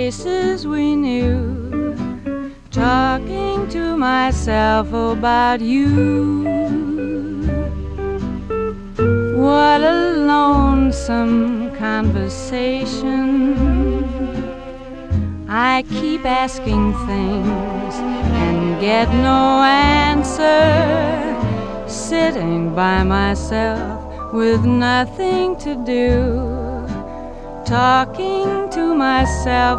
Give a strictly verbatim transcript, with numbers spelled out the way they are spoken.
faces we knew, talking to myself about you. What a lonesome conversation. I keep asking things and get no answer, sitting by myself with nothing to do, talking to myself